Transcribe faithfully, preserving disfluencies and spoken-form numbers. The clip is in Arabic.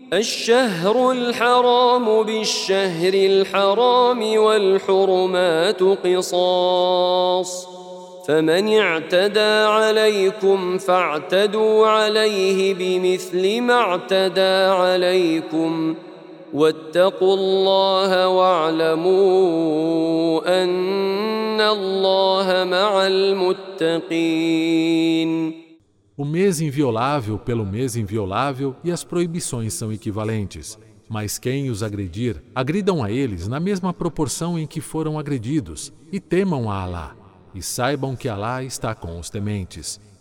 الشهر الحرام بالشهر الحرام والحرمات قصاص فمن اعتدى عليكم فاعتدوا عليه بمثل ما اعتدى عليكم واتقوا الله واعلموا أن الله مع المتقين. O mês inviolável pelo mês inviolável e as proibições são equivalentes. Mas quem os agredir, agridam a eles na mesma proporção em que foram agredidos, e temam a Alá, e saibam que Alá está com os tementes.